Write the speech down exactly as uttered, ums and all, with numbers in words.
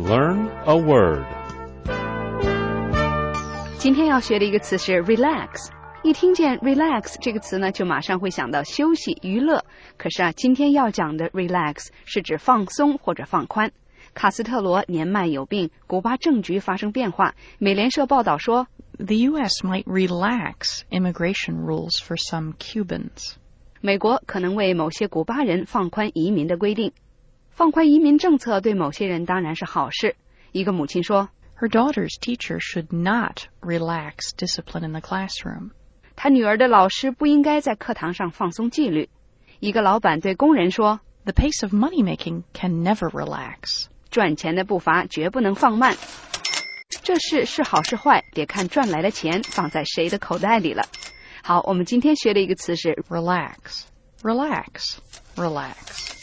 learn a word. 今天要学的一个词是 relax。一听见 relax 这个词呢，就马上会想到休息、娱乐。可是啊，今天要讲的 relax 是指放松或者放宽。卡斯特罗年迈有病，古巴政局发生变化。美联社报道说 The U S might relax immigration rules for some Cubans. 美国可能为某些古巴人放宽移民的规定。放宽移民政策对某些人当然是好事。一个母亲说 Her daughter's teacher should not relax discipline in the classroom. 她女儿的老师不应该在课堂上放松纪律。一个老板对工人说 The pace of money-making can never relax. 赚钱的步伐绝不能放慢。这事是好是坏，得看赚来的钱放在谁的口袋里了。好，我们今天学的一个词是 Relax, relax, relax.